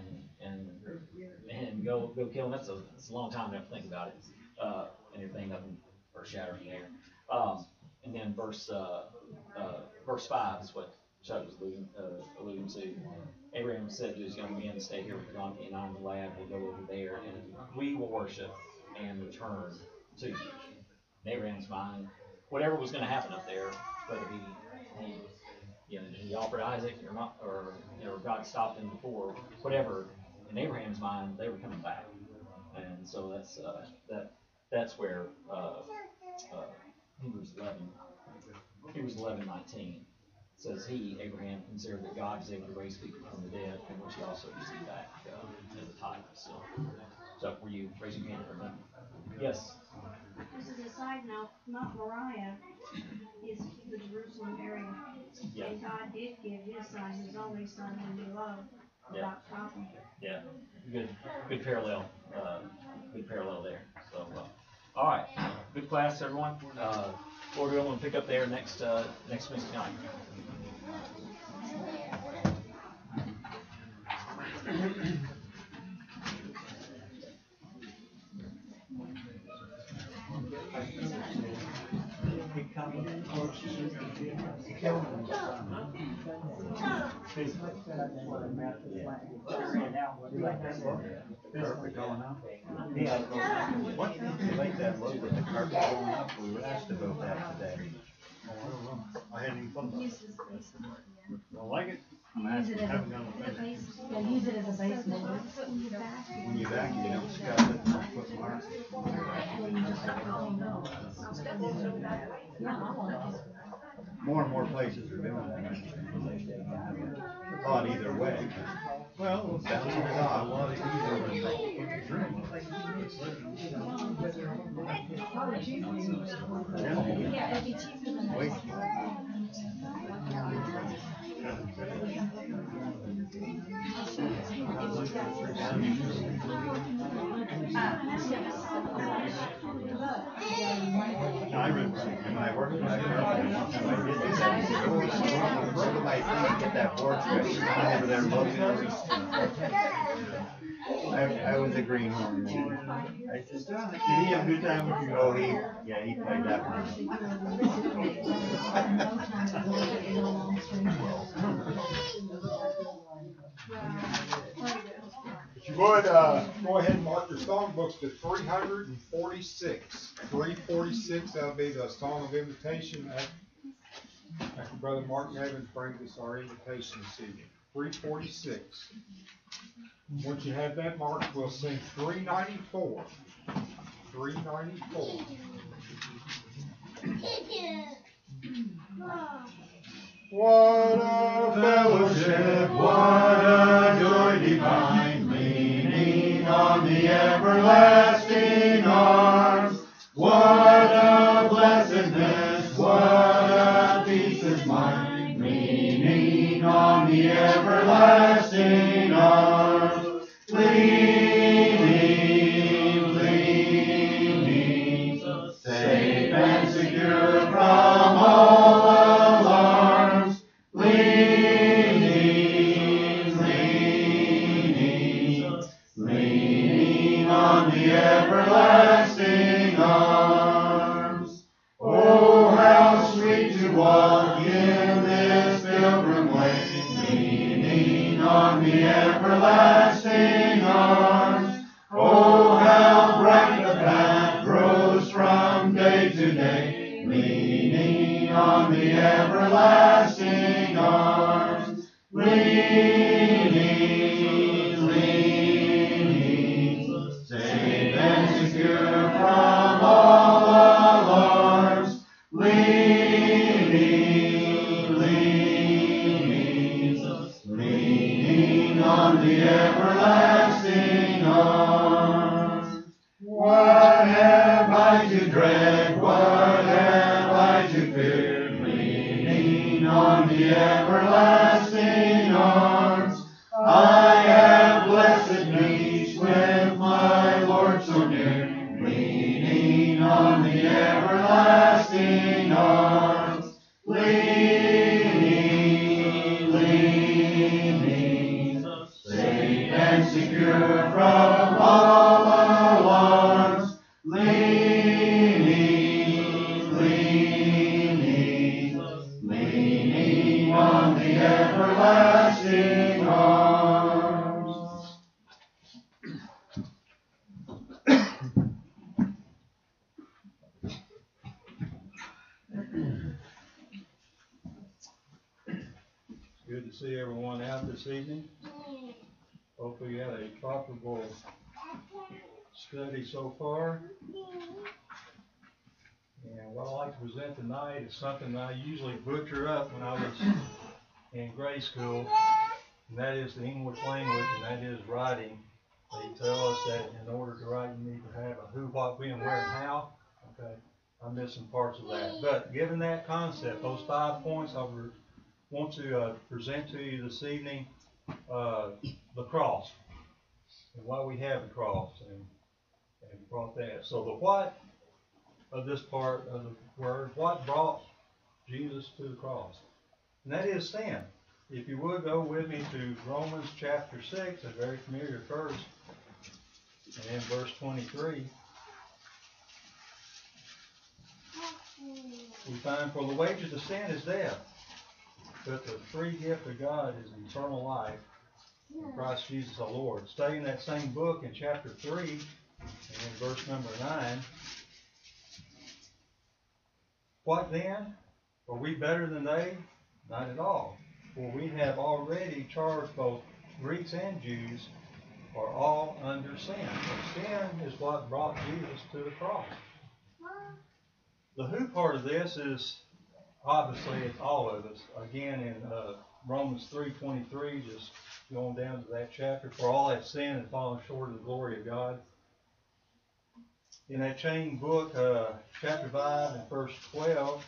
and go kill him, it's a long time to have to think about it. And everything, nothing earth-shattering there. And then verse 5 is what Chuck was alluding to. Abraham said to his young men, "Stay here with the donkey, and I and the lad will go over there, and we will worship and return to you." In Abraham's mind, whatever was going to happen up there, whether he offered Isaac or not, or God stopped him before, whatever, in Abraham's mind, they were coming back, and so that's where Hebrews 11:19 says, Abraham, considered that God is able to raise people from the dead, from which he also received back as a tithe. So were you raising your hand or not? Yes. This is a side note. Mount Moriah is the Jerusalem area. Yeah. And God did give his son, his only son, whom he loved, without stopping. Yeah. Good parallel. Good parallel there. So, all right. Good class, everyone. Lord willing, we'll pick up there next Wednesday night. like that look? Carpet going up? Yeah. What did you like that look with the carpet going up? We were asked about that today. Oh, I don't know. I hadn't even thought about it. Don't like it? I'm Use asking, it as haven't a, done the finish. yeah, use it as a base mold. When you vacuum, you don't scrub it, don't put marks. More and more places are doing that. Thought either way. Well, that's a lot easier than Yeah, it'd be cheaper than wait. I remember, when I worked with I did this, I used to go to my feet, get that board stretched, I'm over there looking. I was a greenhorn. I just, did he have a good time with you? Oh, he played that one. If you would, go ahead and mark your songbooks to 346. 346, that'll be the Song of Invitation after Brother Martin Evans brings us our invitation this evening. 346. Once you have that marked, we'll sing 394. 394. What a fellowship, what a joy divine, leaning on the everlasting arms. What a blessedness, what a peace is mine, leaning on the everlasting arms. Leaning, leaning, safe and secure from all alarms. Leaning, leaning, leaning on the everlasting arms. Oh, how sweet to walk in this pilgrim way, leaning on the everlasting arms. Oh, how bright the path grows from day to day, leaning on the everlasting arms. Leaning, leaning, safe and secure from all alarms. Leaning, leaning, leaning on the everlasting arms. What have I to dread? What have I to fear? Leaning on the everlasting arms. I have blessed peace with my Lord so near, leaning on the everlasting arms. Leaning, leaning, safe and secure from all alarms. Leaning, leaning, leaning on the everlasting arms. Good to see everyone out this evening. Hopefully you had a profitable study so far. And what I'd like to present tonight is something that I usually butcher up when I was in grade school, and that is the English language, and that is writing. They tell us that in order to write, you need to have a who, what, when, where, and how. Okay, I'm missing parts of that. But given that concept, those 5 points, I want to present to you this evening the cross and why we have the cross and brought that. So the what of this part of the word, what brought Jesus to the cross? And that is sin. If you would go with me to Romans chapter 6, a very familiar verse, and in verse 23, we find, for the wages of sin is death, but the free gift of God is eternal life in Christ Jesus our Lord. Stay in that same book in chapter 3 and in verse number 9. What then? Are we better than they? Not at all. For we have already charged both Greeks and Jews are all under sin. For sin is what brought Jesus to the cross. The who part of this is, obviously, it's all of us. Again, in Romans 3:23, just going down to that chapter, for all have sinned and fallen short of the glory of God. In that chain book, chapter 5 and verse 12,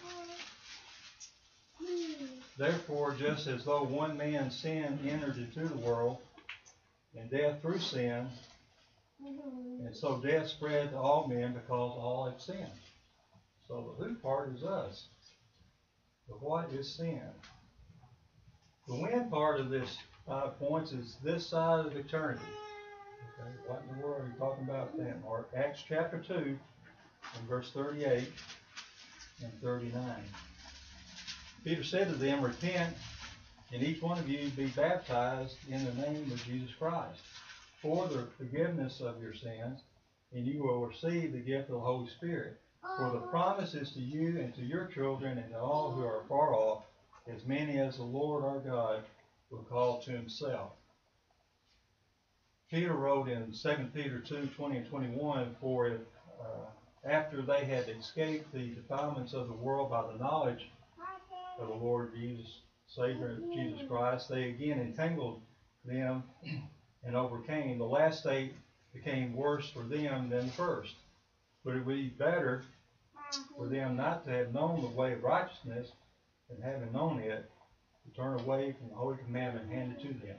therefore, just as though one man's sin entered into the world, and death through sin, and so death spread to all men because all have sinned. So the who part is us. The what is sin. The when part of this 5 points is this side of eternity. Okay, what in the world are you talking about then? Or Acts chapter 2 and verse 38 and 39. Peter said to them, repent, and each one of you be baptized in the name of Jesus Christ for the forgiveness of your sins, and you will receive the gift of the Holy Spirit. For the promise is to you and to your children and to all who are far off, as many as the Lord our God will call to himself. Peter wrote in 2 Peter 2:20 and 21, for if after they had escaped the defilements of the world by the knowledge of the Lord Jesus, Savior Jesus Christ, they again entangled them and overcame. The last state became worse for them than the first. But it would be better for them not to have known the way of righteousness than having known it, to turn away from the holy commandment handed to them.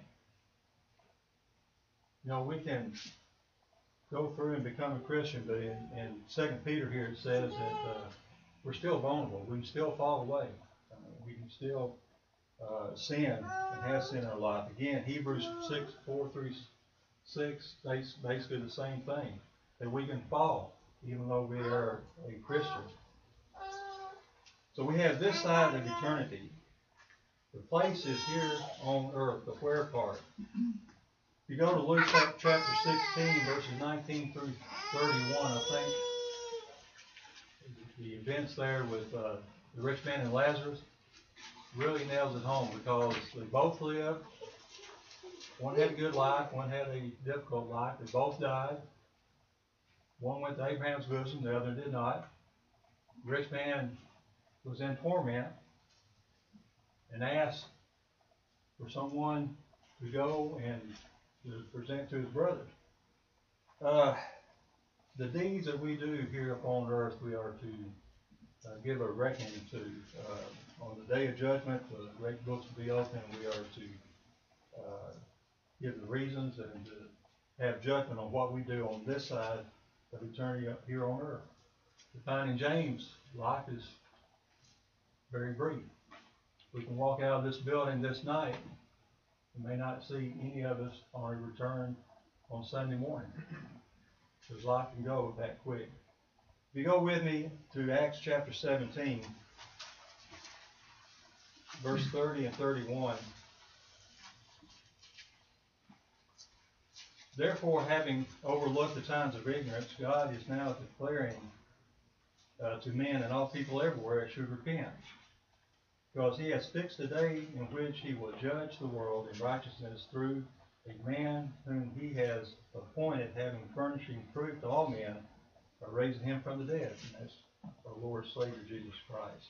You know, we can go through and become a Christian, but in 2 Peter here it says that we're still vulnerable. We can still fall away. We can still sin and have sin in our life. Again, Hebrews 6:4-6 states basically the same thing, that we can fall even though we are a Christian. So we have this side of eternity. The place is here on earth, the where part. If you go to Luke chapter 16, verses 19 through 31, I think the events there with the rich man and Lazarus really nails it home, because they both lived. One had a good life, one had a difficult life. They both died. One went to Abraham's bosom, the other did not. The rich man was in torment and asked for someone to go and to present to his brothers. The deeds that we do here upon earth, we are to give a reckoning to. On the day of judgment, the great books will be open, and we are to give the reasons and to have judgment on what we do on this side of eternity up here on earth. We find in James, life is very brief. We can walk out of this building this night and may not see any of us on a return on Sunday morning, because life can go that quick. If you go with me to Acts chapter 17, verse 30 and 31. Therefore, having overlooked the times of ignorance, God is now declaring to men and all people everywhere should repent, because he has fixed a day in which he will judge the world in righteousness through a man whom he has appointed, having furnishing proof to all men by raising him from the dead. And that's our Lord Savior Jesus Christ.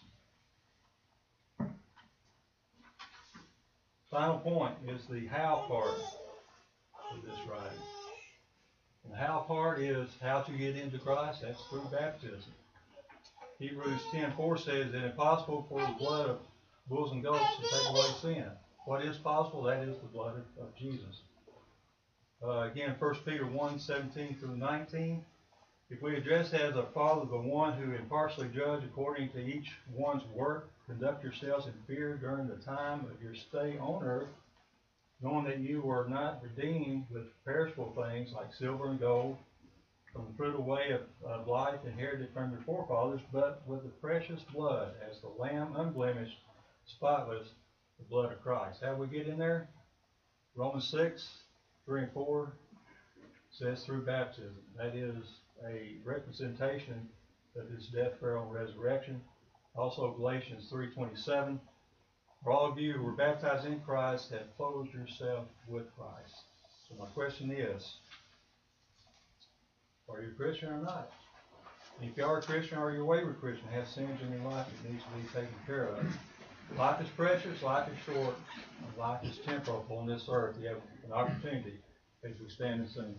Final point is the how part of this writing. And the how part is how to get into Christ. That's through baptism. Hebrews 10:4 says that it's impossible for the blood of bulls and goats to take away sin. What is possible? That is the blood of Jesus. Again, 1 Peter 1:17-19. If we address as our Father the one who impartially judge according to each one's work, conduct yourselves in fear during the time of your stay on earth, knowing that you were not redeemed with perishable things like silver and gold from the fruit of way of life inherited from your forefathers, but with the precious blood as the Lamb, unblemished, spotless, the blood of Christ. How do we get in there? Romans 6:3-4 says through baptism. That is a representation of his death, burial, and resurrection. Also Galatians 3:27. For all of you who were baptized in Christ have clothed yourself with Christ. So my question is, are you a Christian or not? And if you are a Christian, are you a wayward Christian, have sins in your life that needs to be taken care of? Life is precious, life is short, and life is temporal on this earth. You have an opportunity as we stand and sing.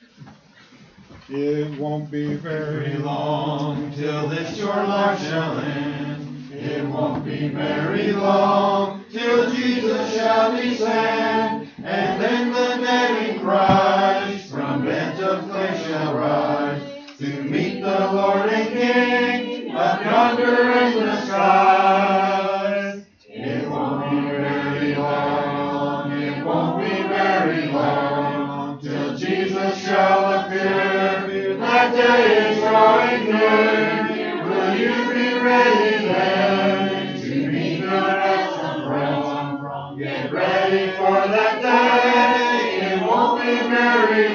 It won't be very long till this your life shall end. It won't be very long till Jesus shall descend. And then the dead in Christ from beds of clay shall rise to meet the Lord and King up yonder in the skies. It won't be very long, it won't be very long till Jesus shall appear. That day is drawing near. Will you be ready then to meet the ransom throne? Get ready for that day. It won't be very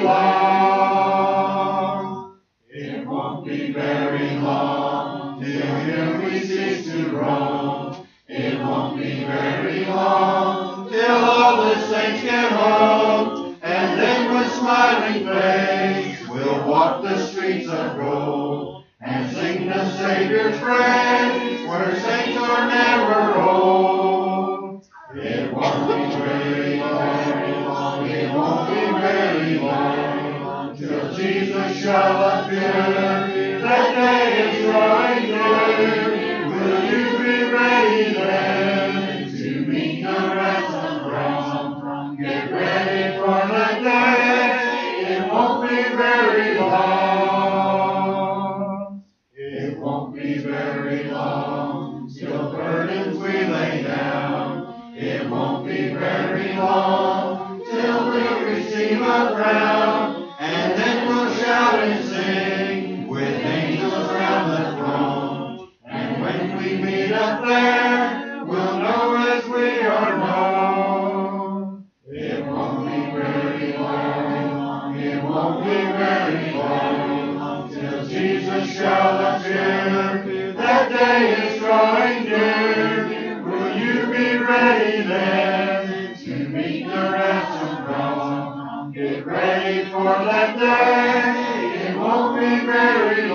long. It won't be very long till here we cease to roam. It won't be very long till all the saints get home. And then with smiling face we'll walk the streets of gold and sing the Savior's praise where saints are never old. It won't be very long, it won't be very long till Jesus shall appear. That day is drawing near. Will you be ready then to meet the ransom throne? Get ready for that day. It won't be very long. It won't be very long till burdens we lay down. It won't be very long till we receive a crown. And then we'll shout and sing with angels round the throne. And when we meet up there, we'll know as we are known. It won't be very long, it won't be very long till Jesus shall appear. That day is drawing near. Will you be ready then to meet the ransom throne? Get ready for that day. It won't be very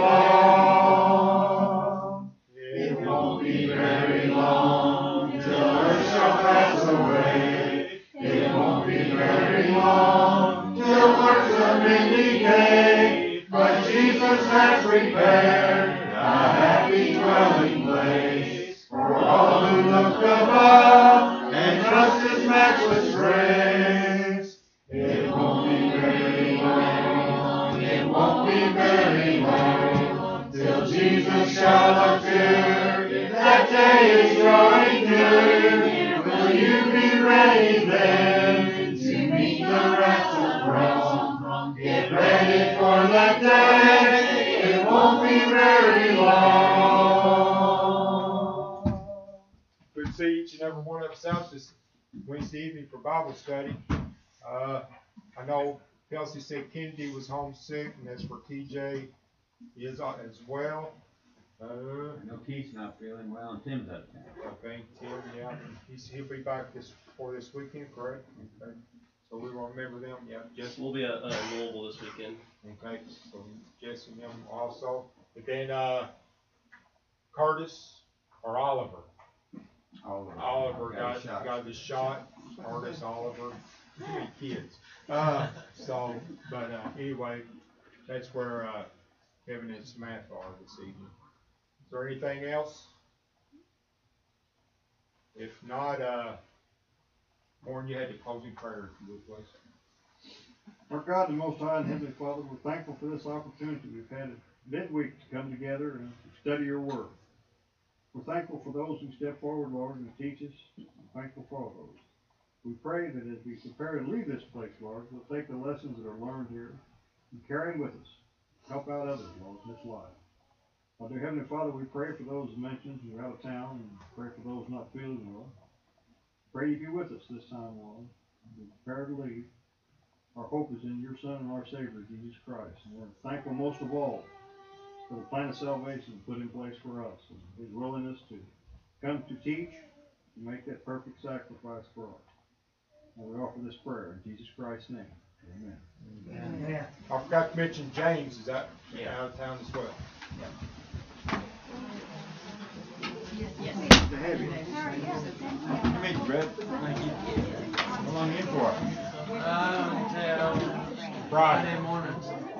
long. It won't be very long till earth shall pass away. It won't be very long till works of men decay. But Jesus has prepared a happy dwelling place for all who look above and trust His matchless grace. It won't be very long, it won't be very long till Jesus shall appear. That day is drawing near. Will you be ready then to meet the ransom throne? Get ready for that day. It won't be very long. Good to see each and every one of us out this Wednesday evening for Bible study. I know Kelsey said Kennedy was homesick, and that's where TJ is as well. No, Keith's not feeling well, and Tim's out of town. Okay, Tim, yeah, he'll be back for this weekend, correct? Okay, so we will remember them. Yeah, Jess. We'll be at Louisville this weekend. Okay, so Jess and him also. But then Curtis or Oliver. Oliver got the shot. Curtis, Oliver, too many kids. Anyway, that's where Kevin and Samantha are this evening. Is there anything else? If not, Warren, you had the closing prayer, if you would, please. Our God, the Most High and Heavenly Father, we're thankful for this opportunity we've had at midweek to come together and study your word. We're thankful for those who step forward, Lord, and teach us. We're thankful for all those. We pray that as we prepare to leave this place, Lord, we'll take the lessons that are learned here and carry them with us. Help out others, Lord, in this life. Our dear Heavenly Father, we pray for those mentioned who are out of town and pray for those not feeling well. Pray you be with us this time, Lord. we prepare to leave. Our hope is in your Son and our Savior, Jesus Christ. And we're thankful most of all for the plan of salvation put in place for us and his willingness to come to teach and make that perfect sacrifice for us. And we offer this prayer in Jesus Christ's name. Amen. Amen. I forgot to mention James is out of town as well. Good to have you. Come in, Brett. Thank you. How long in for? Until Friday morning.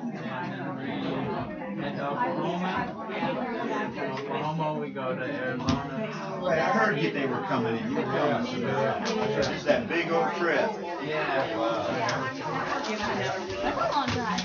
And Oklahoma. Oklahoma, we go to Arizona. Wait, I heard they were coming in. You were telling us about it. It's that big old trip. Yeah. That's a long drive.